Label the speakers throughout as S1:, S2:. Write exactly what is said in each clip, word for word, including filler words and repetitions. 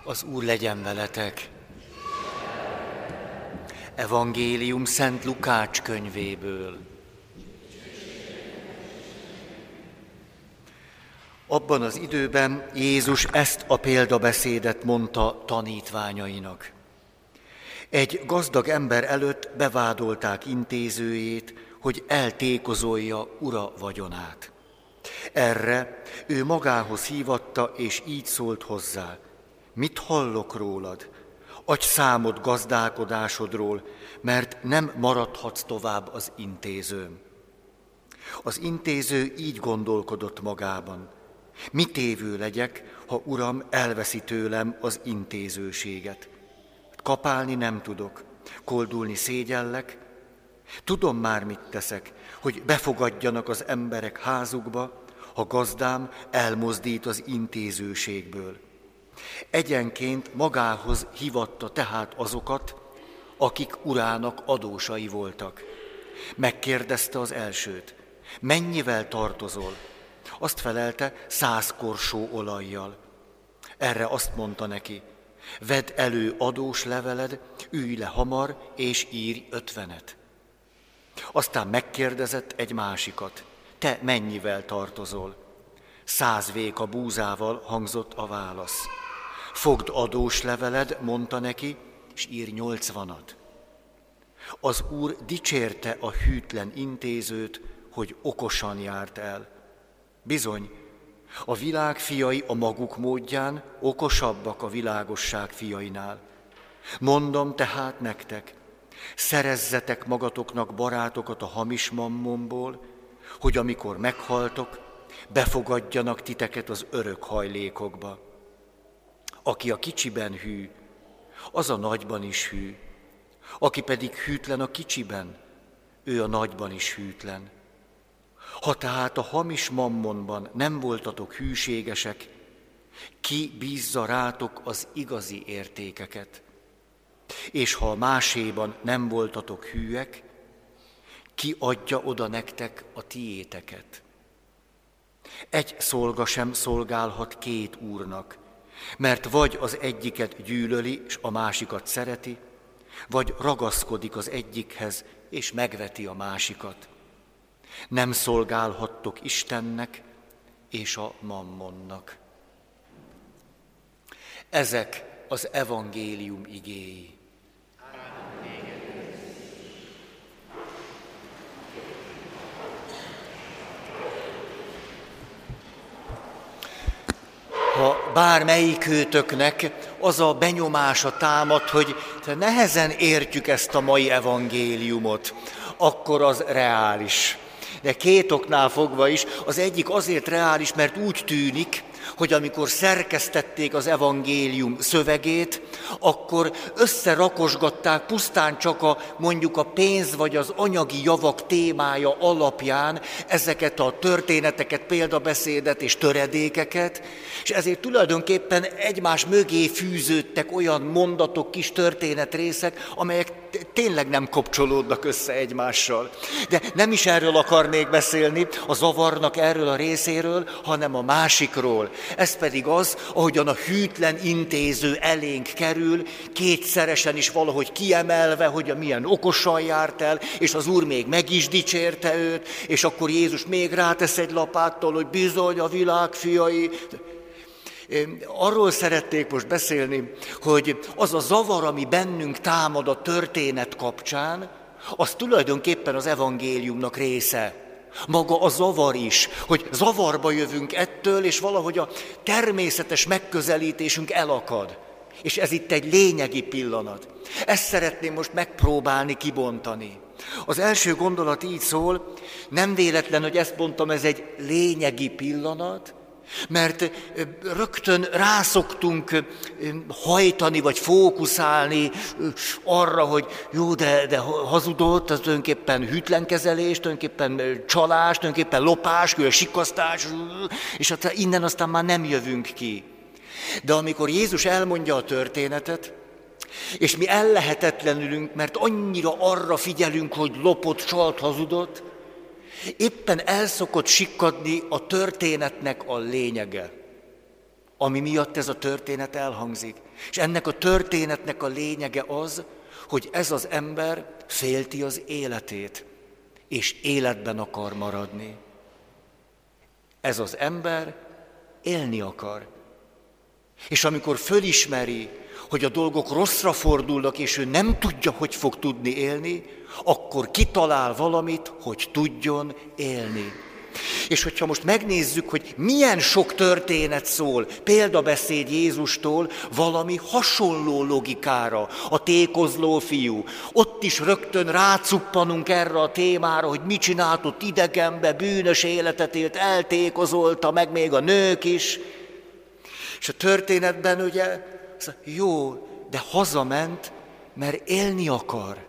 S1: Az Úr legyen veletek. Evangélium Szent Lukács könyvéből. Abban az időben Jézus ezt a példabeszédet mondta tanítványainak. Egy gazdag ember előtt bevádolták intézőjét, hogy eltékozolja ura vagyonát. Erre ő magához hívatta, és így szólt hozzá: mit hallok rólad? Adj számot gazdálkodásodról, mert nem maradhatsz tovább az intézőm. Az intéző így gondolkodott magában: mit tévő legyek, ha uram elveszi tőlem az intézőséget? Kapálni nem tudok, koldulni szégyellek. Tudom már, mit teszek, hogy befogadjanak az emberek házukba, ha gazdám elmozdít az intézőségből. Egyenként magához hívatta tehát azokat, akik urának adósai voltak. Megkérdezte az elsőt: mennyivel tartozol? Azt felelte: száz korsó olajjal. Erre azt mondta neki: vedd elő adós leveled, ülj le hamar, és írj ötvenet. Aztán megkérdezett egy másikat: te mennyivel tartozol? Száz véka búzával, hangzott a válasz. Fogd adós leveled, mondta neki, és írj nyolcvanat. Az Úr dicsérte a hűtlen intézőt, hogy okosan járt el. Bizony, a világ fiai a maguk módján okosabbak a világosság fiainál. Mondom tehát nektek, szerezzetek magatoknak barátokat a hamis mammonból, hogy amikor meghaltok, befogadjanak titeket az örök hajlékokba. Aki a kicsiben hű, az a nagyban is hű. Aki pedig hűtlen a kicsiben, ő a nagyban is hűtlen. Ha tehát a hamis mammonban nem voltatok hűségesek, ki bízza rátok az igazi értékeket? És ha a máséban nem voltatok hűek, ki adja oda nektek a tiéteket? Egy szolga sem szolgálhat két úrnak, mert vagy az egyiket gyűlöli, és a másikat szereti, vagy ragaszkodik az egyikhez, és megveti a másikat. Nem szolgálhattok Istennek és a mammonnak. Ezek az evangélium igéi. Ha bármelyikőtöknek az a benyomása támad, hogy nehezen értjük ezt a mai evangéliumot, akkor az reális. De két oknál fogva is, az egyik azért reális, mert úgy tűnik, hogy amikor szerkesztették az evangélium szövegét, akkor összerakosgatták pusztán csak a, mondjuk a pénz vagy az anyagi javak témája alapján ezeket a történeteket, példabeszédet és töredékeket, és ezért tulajdonképpen egymás mögé fűződtek olyan mondatok, kis történetrészek, amelyek tényleg nem kapcsolódnak össze egymással. De nem is erről akarnék beszélni, a zavarnak erről a részéről, hanem a másikról. Ez pedig az, ahogyan a hűtlen intéző elénk kerül, kétszeresen is valahogy kiemelve, hogy milyen okosan járt el, és az Úr még meg is dicsérte őt, és akkor Jézus még rátesz egy lapáttal, hogy bizony a világ fiai. Arról szeretnék most beszélni, hogy az a zavar, ami bennünk támad a történet kapcsán, az tulajdonképpen az evangéliumnak része. Maga a zavar is, hogy zavarba jövünk ettől, és valahogy a természetes megközelítésünk elakad. És ez itt egy lényegi pillanat. Ezt szeretném most megpróbálni kibontani. Az első gondolat így szól, nem véletlen, hogy ezt mondtam, ez egy lényegi pillanat, mert rögtön rászoktunk hajtani, vagy fókuszálni arra, hogy jó, de, de hazudott, az tulajdonképpen hűtlenkezelés, tulajdonképpen csalás, tulajdonképpen lopás, sikasztás, és hát innen aztán már nem jövünk ki. De amikor Jézus elmondja a történetet, és mi ellehetetlenülünk, mert annyira arra figyelünk, hogy lopott, csalt, hazudott, éppen el szokott sikkadni a történetnek a lényege. ami miatt ez a történet elhangzik. És ennek a történetnek a lényege az, hogy ez az ember félti az életét, és életben akar maradni. Ez az ember élni akar. És amikor fölismeri, hogy a dolgok rosszra fordulnak, és ő nem tudja, hogy fog tudni élni, akkor kitalál valamit, hogy tudjon élni. És hogyha most megnézzük, hogy milyen sok történet szól, példabeszéd Jézustól valami hasonló logikára, a tékozló fiú. Ott is rögtön rácuppanunk erre a témára, hogy mit csinált ott idegenbe, bűnös életet élt, eltékozolta, meg még a nők is. És a történetben ugye, jó, de hazament, mert élni akar.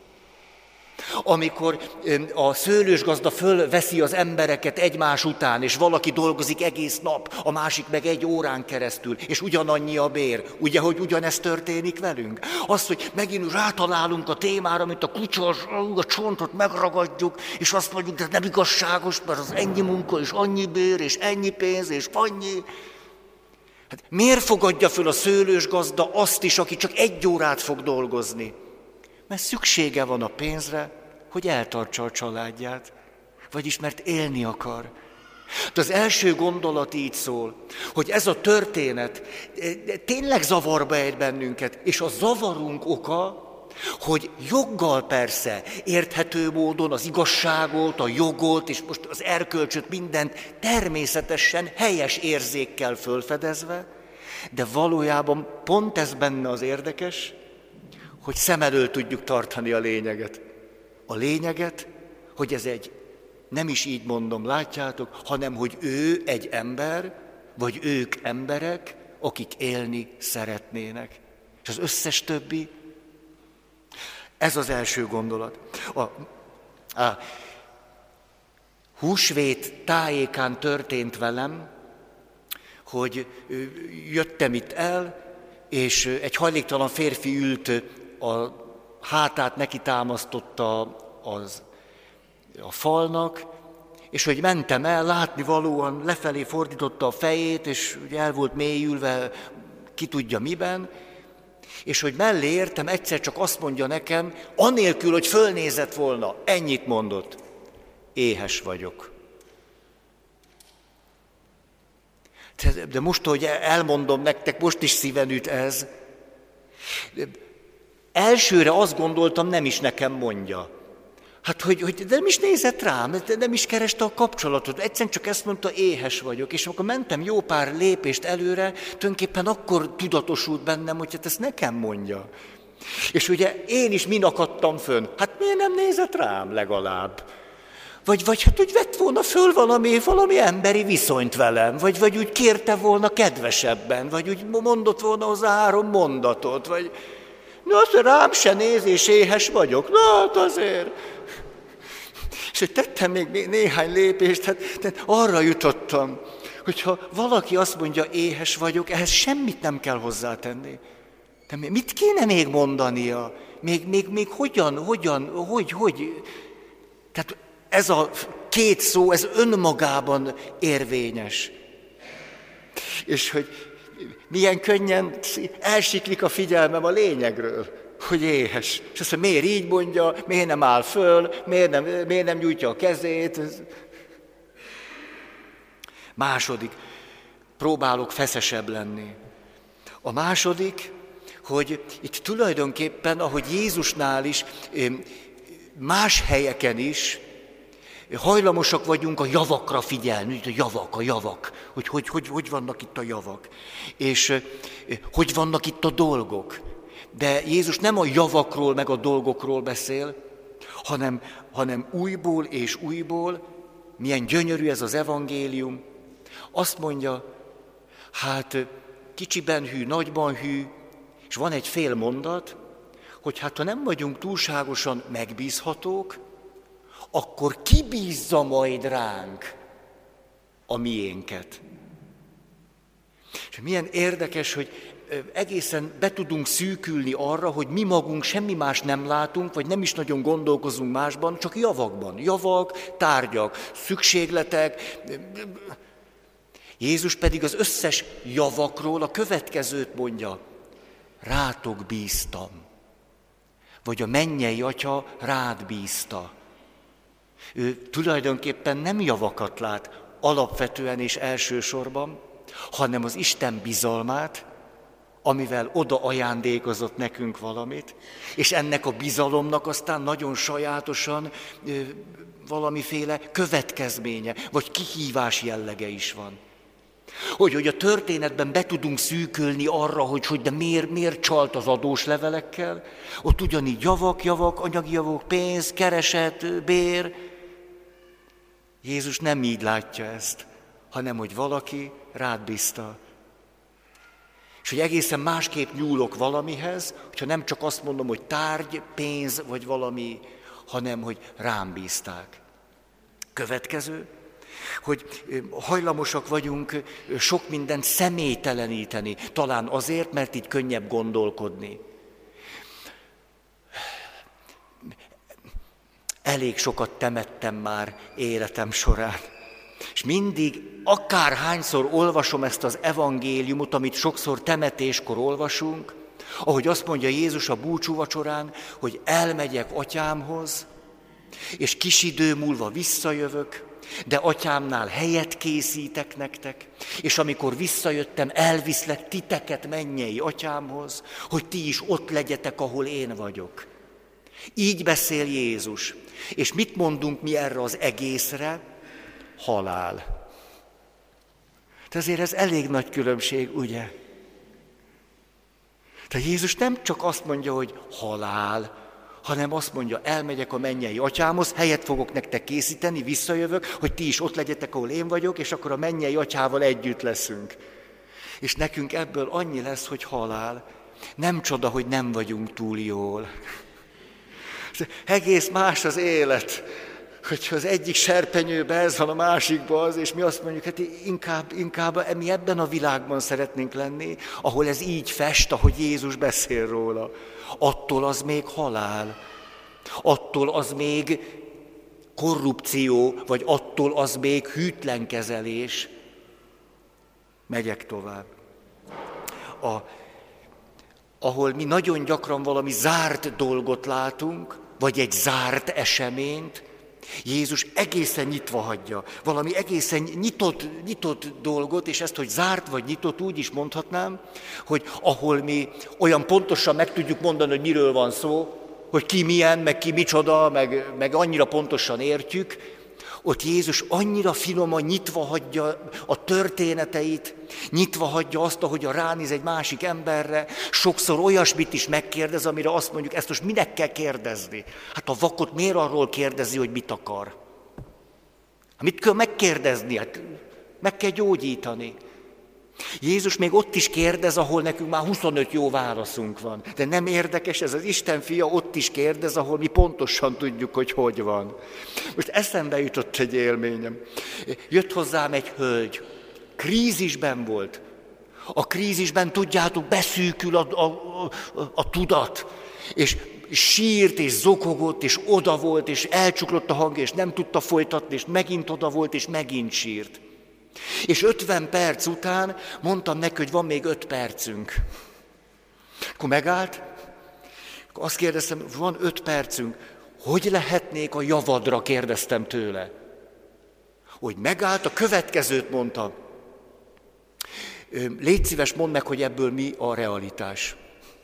S1: Amikor a szőlősgazda fölveszi az embereket egymás után, és valaki dolgozik egész nap, a másik meg egy órán keresztül, és ugyanannyi a bér. Ugye, hogy ugyanezt történik velünk? Az, hogy megint rátalálunk a témára, mint a kutya, a csontot megragadjuk, és azt mondjuk, de nem igazságos, mert az ennyi munka, és annyi bér, és ennyi pénz, és annyi. Hát miért fogadja föl a szőlősgazda azt is, aki csak egy órát fog dolgozni? Mert szüksége van a pénzre, hogy eltartsa a családját, vagyis mert élni akar. De az első gondolat így szól, hogy ez a történet tényleg zavarba ejt bennünket, és a zavarunk oka, hogy joggal persze, érthető módon az igazságot, a jogot, és most az erkölcsöt, mindent természetesen helyes érzékkel fölfedezve, de valójában pont ez benne az érdekes, hogy szem elől tudjuk tartani a lényeget. A lényeget, hogy ez egy, nem is így mondom, látjátok, hanem hogy ő egy ember, vagy ők emberek, akik élni szeretnének. És az összes többi, ez az első gondolat. A, a húsvét tájékán történt velem, hogy jöttem itt el, és egy hajléktalan férfi ült, a hátát neki támasztotta az, a falnak, és hogy mentem el, látnivalóan lefelé fordította a fejét, és ugye el volt mélyülve, ki tudja miben, és hogy mellé értem, egyszer csak azt mondja nekem, anélkül, hogy fölnézett volna, ennyit mondott: éhes vagyok. De most, hogy elmondom nektek, most is szíven üt ez. Elsőre azt gondoltam, nem is nekem mondja. Hát, hogy, hogy nem is nézett rám, nem is kereste a kapcsolatot. Egyszerűen csak ezt mondta, éhes vagyok. És amikor mentem jó pár lépést előre, tulajdonképpen akkor tudatosult bennem, hogy hát ezt nekem mondja. És ugye én is min akadtam fönn. Hát miért nem nézett rám legalább? Vagy, vagy hát úgy vett volna föl valami, valami emberi viszonyt velem, vagy, vagy úgy kérte volna kedvesebben, vagy úgy mondott volna hozzá három mondatot, vagy... Na, azt rám se néz, és éhes vagyok. Na, hát azért. És hogy tettem még né- néhány lépést, hát, tehát arra jutottam, hogyha valaki azt mondja, éhes vagyok, ehhez semmit nem kell hozzátenni. De mit kéne még mondania? Még, még, még hogyan, hogyan, hogy, hogy? Tehát ez a két szó, ez önmagában érvényes. És hogy milyen könnyen elsiklik a figyelmem a lényegről, hogy éhes. És azt mondja, miért így mondja, miért nem áll föl, miért nem, miért nem nyújtja a kezét. Második, próbálok feszesebb lenni. A második, hogy itt tulajdonképpen, ahogy Jézusnál is, más helyeken is, hajlamosak vagyunk a javakra figyelni, a javak, a javak, hogy hogy, hogy hogy vannak itt a javak, és hogy vannak itt a dolgok. De Jézus nem a javakról, meg a dolgokról beszél, hanem, hanem újból és újból, milyen gyönyörű ez az evangélium. Azt mondja, hát kicsiben hű, nagyban hű, és van egy fél mondat, hogy hát ha nem vagyunk túlságosan megbízhatók, akkor kibízza majd ránk a miénket. És milyen érdekes, hogy egészen be tudunk szűkülni arra, hogy mi magunk semmi más nem látunk, vagy nem is nagyon gondolkozunk másban, csak javakban. Javak, tárgyak, szükségletek. Jézus pedig az összes javakról a következőt mondja: rátok bíztam. Vagy a mennyei Atya rád bízta. Ő tulajdonképpen nem javakat lát alapvetően és elsősorban, hanem az Isten bizalmát, amivel oda ajándékozott nekünk valamit, és ennek a bizalomnak aztán nagyon sajátosan ö, valamiféle következménye, vagy kihívás jellege is van. Hogy, hogy a történetben be tudunk szűkölni arra, hogy, hogy de miért, miért csalt az adós levelekkel, ott ugyanígy javak, javak, anyagi javak, pénz, kereset, bér. Jézus nem így látja ezt, hanem hogy valaki rád bízta. És hogy egészen másképp nyúlok valamihez, hogyha nem csak azt mondom, hogy tárgy, pénz, vagy valami, hanem hogy rám bízták. Következő, hogy hajlamosak vagyunk sok mindent személyteleníteni, talán azért, mert így könnyebb gondolkodni. Elég sokat temettem már életem során, és mindig, akárhányszor olvasom ezt az evangéliumot, amit sokszor temetéskor olvasunk, ahogy azt mondja Jézus a búcsúvacsorán, hogy elmegyek atyámhoz, és kis idő múlva visszajövök, de atyámnál helyet készítek nektek, és amikor visszajöttem, elviszlek titeket mennyei atyámhoz, hogy ti is ott legyetek, ahol én vagyok. Így beszél Jézus. És mit mondunk mi erre az egészre? Halál. De azért ez elég nagy különbség, ugye? Tehát Jézus nem csak azt mondja, hogy halál, hanem azt mondja, elmegyek a mennyei atyámhoz, helyet fogok nektek készíteni, visszajövök, hogy ti is ott legyetek, ahol én vagyok, és akkor a mennyei atyával együtt leszünk. És nekünk ebből annyi lesz, hogy halál. Nem csoda, hogy nem vagyunk túl jól. Egész más az élet, hogyha az egyik serpenyőbe ez van, a másikba az, és mi azt mondjuk, hát inkább, inkább mi ebben a világban szeretnénk lenni, ahol ez így fest, ahogy Jézus beszél róla. Attól az még halál, attól az még korrupció, vagy attól az még hűtlen kezelés. Megyek tovább. A, ahol mi nagyon gyakran valami zárt dolgot látunk, vagy egy zárt eseményt, Jézus egészen nyitva hagyja, valami egészen nyitott, nyitott dolgot, és ezt, hogy zárt vagy nyitott, úgy is mondhatnám, hogy ahol mi olyan pontosan meg tudjuk mondani, hogy miről van szó, hogy ki milyen, meg ki micsoda, meg, meg annyira pontosan értjük, ott Jézus annyira finoman nyitva hagyja a történeteit, nyitva hagyja azt, ahogy a ránéz egy másik emberre, sokszor olyasmit is megkérdez, amire azt mondjuk, ezt most minek kell kérdezni? Hát a vakot miért arról kérdezi, hogy mit akar? Mit kell megkérdezni? Hát meg kell gyógyítani. Jézus még ott is kérdez, ahol nekünk már huszonöt jó válaszunk van. De nem érdekes, ez az Isten fia ott is kérdez, ahol mi pontosan tudjuk, hogy hogy van. Most eszembe jutott egy élményem. Jött hozzám egy hölgy, krízisben volt. A krízisben, tudjátok, beszűkül a, a, a, a tudat, és sírt, és zokogott, és oda volt, és elcsuklott a hangja, és nem tudta folytatni, és megint oda volt, és megint sírt. És ötven perc után mondtam neki, hogy van még öt percünk. Akkor megállt, akkor azt kérdeztem, van öt percünk, hogy lehetnék a javadra, kérdeztem tőle. Hogy megállt, a következőt mondta. Légy szíves, mondd meg, hogy ebből mi a realitás.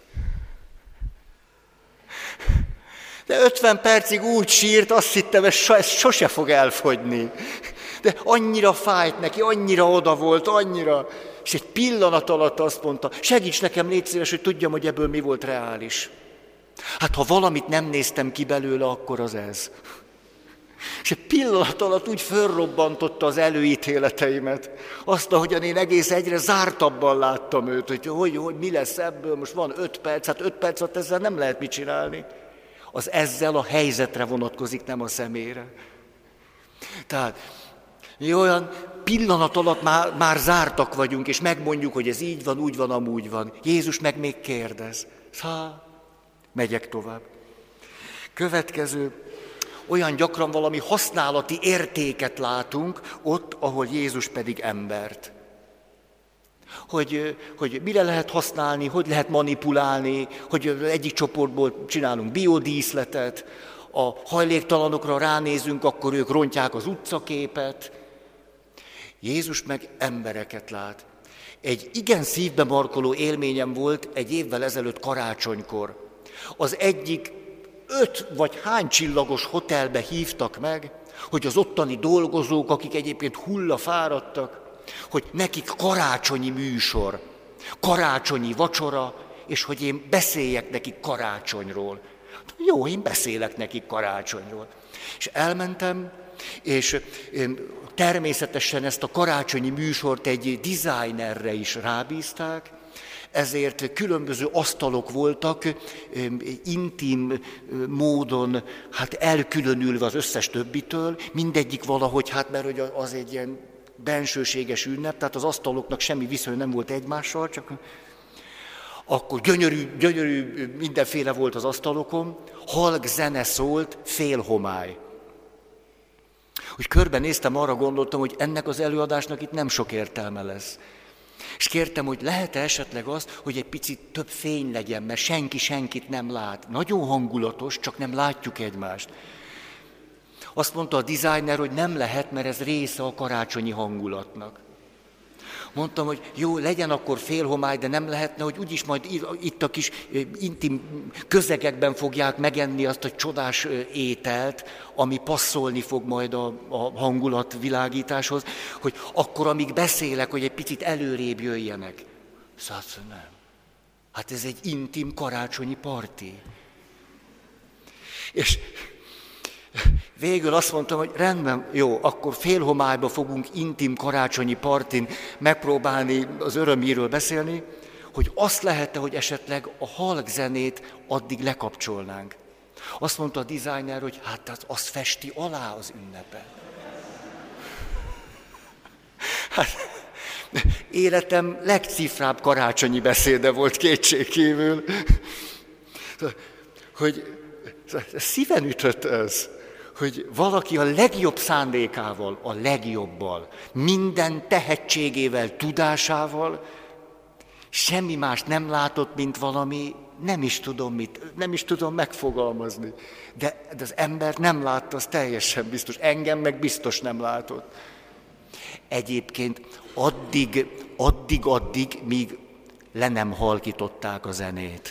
S1: De ötven percig úgy sírt, azt hittem, ez sose fog elfogyni. De annyira fájt neki, annyira oda volt, annyira. És egy pillanat alatt azt mondta, segíts nekem, légy szíves, hogy tudjam, hogy ebből mi volt reális. Hát ha valamit nem néztem ki belőle, akkor az ez. És egy pillanat alatt úgy fölrobbantotta az előítéleteimet. Azt, ahogyan én egész egyre zártabban láttam őt, hogy, hogy, hogy mi lesz ebből, most van öt perc, hát öt perc alatt ezzel nem lehet mit csinálni. Az ezzel a helyzetre vonatkozik, nem a személyre. Tehát mi olyan pillanat alatt már, már zártak vagyunk, és megmondjuk, hogy ez így van, úgy van, amúgy van. Jézus meg még kérdez. Szá, megyek tovább. Következő, olyan gyakran valami használati értéket látunk, ott, ahol Jézus pedig embert. Hogy, hogy mire lehet használni, hogy lehet manipulálni, hogy egyik csoportból csinálunk biodíszletet, a hajléktalanokra ránézünk, akkor ők rontják az utcaképet. Jézus meg embereket lát. Egy igen szívbe markoló élményem volt egy évvel ezelőtt karácsonykor. Az egyik öt vagy hány csillagos hotelbe hívtak meg, hogy az ottani dolgozók, akik egyébként hullafáradtak, hogy nekik karácsonyi műsor, karácsonyi vacsora, és hogy én beszéljek nekik karácsonyról. Jó, én beszélek nekik karácsonyról. És elmentem, és természetesen ezt a karácsonyi műsort egy designerre is rábízták, ezért különböző asztalok voltak, intim módon hát elkülönülve az összes többitől, mindegyik valahogy, hát mert az egy ilyen bensőséges ünnep, tehát az asztaloknak semmi viszony nem volt egymással, csak akkor gyönyörű, gyönyörű mindenféle volt az asztalokon, halk zene szólt, fél homály. Úgy körbenéztem, arra gondoltam, hogy ennek az előadásnak itt nem sok értelme lesz. És kértem, hogy lehet-e esetleg az, hogy egy picit több fény legyen, mert senki senkit nem lát. Nagyon hangulatos, csak nem látjuk egymást. Azt mondta a designer, hogy nem lehet, mert ez része a karácsonyi hangulatnak. Mondtam, hogy jó, legyen akkor félhomály, de nem lehetne, hogy úgyis majd itt a kis intim közegekben fogják megenni azt a csodás ételt, ami passzolni fog majd a, a hangulatvilágításhoz, hogy akkor, amíg beszélek, hogy egy picit előrébb jöjjenek. Szóval nem. Hát ez egy intim karácsonyi parti. És végül azt mondtam, hogy rendben, jó, akkor félhomályba fogunk intim karácsonyi partin megpróbálni az örömhírről beszélni, hogy azt lehet-e, hogy esetleg a halkzenét addig lekapcsolnánk. Azt mondta a designer, hogy hát az festi alá az ünnepet. Hát, életem legcifrább karácsonyi beszéde volt kétségkívül, hogy szíven ütött ez, hogy valaki a legjobb szándékával, a legjobbal, minden tehetségével, tudásával semmi más nem látott, mint valami, nem is tudom mit, nem is tudom megfogalmazni. De, de az ember nem látta, az teljesen biztos. Engem meg biztos nem látott. Egyébként addig, addig, addig, míg le nem halkították a zenét.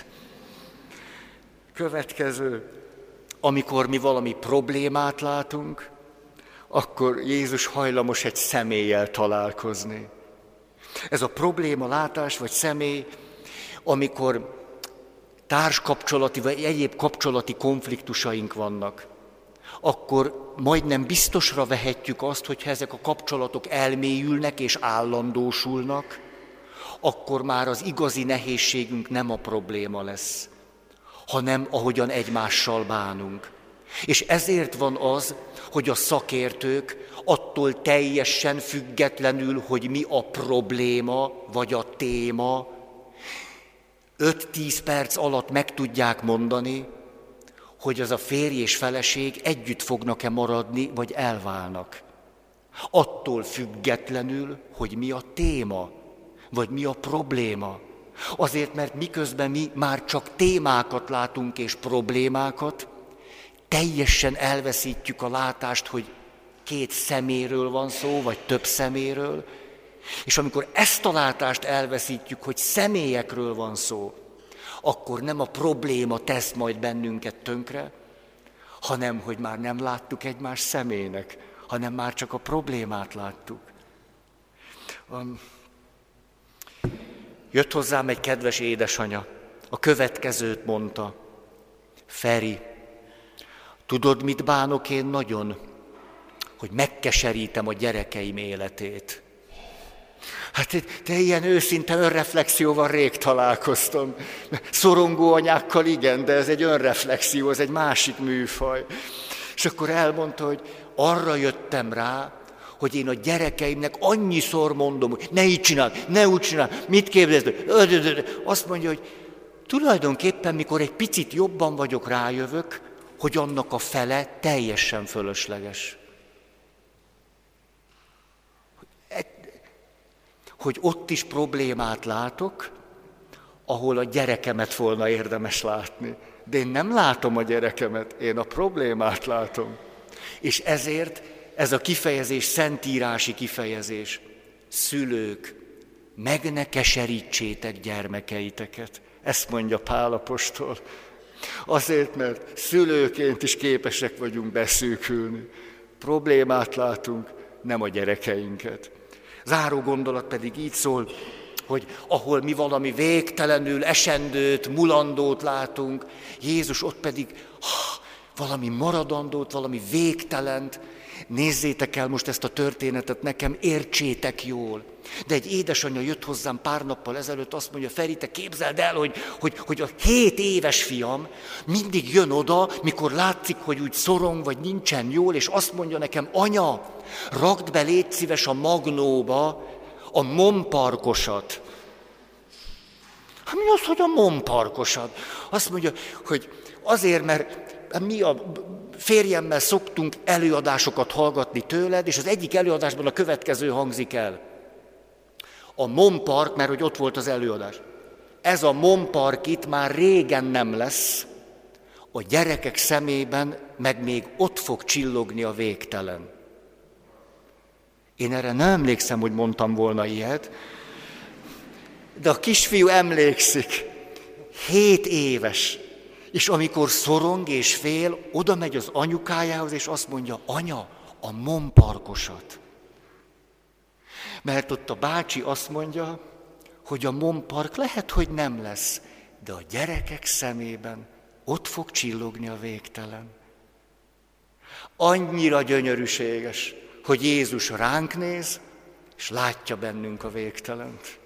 S1: Következő. Amikor mi valami problémát látunk, akkor Jézus hajlamos egy személlyel találkozni. Ez a probléma látás vagy személy, amikor társkapcsolati vagy egyéb kapcsolati konfliktusaink vannak, akkor majdnem biztosra vehetjük azt, hogyha ezek a kapcsolatok elmélyülnek és állandósulnak, akkor már az igazi nehézségünk nem a probléma lesz, hanem ahogyan egymással bánunk. És ezért van az, hogy a szakértők attól teljesen függetlenül, hogy mi a probléma vagy a téma, öt-tíz perc alatt meg tudják mondani, hogy az a férj és feleség együtt fognak-e maradni, vagy elválnak. Attól függetlenül, hogy mi a téma, vagy mi a probléma. Azért, mert miközben mi már csak témákat látunk és problémákat, teljesen elveszítjük a látást, hogy két szeméről van szó, vagy több szeméről, és amikor ezt a látást elveszítjük, hogy személyekről van szó, akkor nem a probléma tesz majd bennünket tönkre, hanem hogy már nem láttuk egymás személynek, hanem már csak a problémát láttuk. Um, Jött hozzám egy kedves édesanya, a következőt mondta: Feri, tudod, mit bánok én nagyon? Hogy megkeserítem a gyerekeim életét. Hát te ilyen őszinte önreflexióval rég találkoztam. Szorongó anyákkal igen, de ez egy önreflexió, ez egy másik műfaj. És akkor elmondta, hogy arra jöttem rá, hogy én a gyerekeimnek annyiszor mondom, hogy ne így csinál, ne úgy csinál, mit képzelsz? Azt mondja, hogy tulajdonképpen, mikor egy picit jobban vagyok, rájövök, hogy annak a fele teljesen fölösleges. hogy ott is problémát látok, ahol a gyerekemet volna érdemes látni. De én nem látom a gyerekemet, én a problémát látom. És ezért ez a kifejezés, szentírási kifejezés. Szülők, meg ne keserítsétek gyermekeiteket. Ezt mondja Pál apostol. Azért, mert szülőként is képesek vagyunk beszűkülni. Problémát látunk, nem a gyerekeinket. Záró gondolat pedig így szól, hogy ahol mi valami végtelenül esendőt, mulandót látunk, Jézus ott pedig ha, valami maradandót, valami végtelent. Nézzétek el most ezt a történetet nekem, értsétek jól. De egy édesanyja jött hozzám pár nappal ezelőtt, azt mondja, Feri, te képzeld el, hogy, hogy, hogy a hét éves fiam mindig jön oda, mikor látszik, hogy úgy szorong, vagy nincsen jól, és azt mondja nekem, anya, rakd be, légy szíves a magnóba a momparkosat. Hát mi az, hogy a momparkosat? Azt mondja, hogy azért, mert mi a férjemmel szoktunk előadásokat hallgatni tőled, és az egyik előadásban a következő hangzik el. A mompark, mert hogy ott volt az előadás. Ez a mompark itt már régen nem lesz, a gyerekek szemében meg még ott fog csillogni a végtelen. Én erre nem emlékszem, hogy mondtam volna ilyet, de a kisfiú emlékszik, hét éves, és amikor szorong és fél, oda megy az anyukájához, és azt mondja, anya, a momparkosat. Mert ott a bácsi azt mondja, hogy a mompark lehet, hogy nem lesz, de a gyerekek szemében ott fog csillogni a végtelen. Annyira gyönyörűséges, hogy Jézus ránk néz, és látja bennünk a végtelent.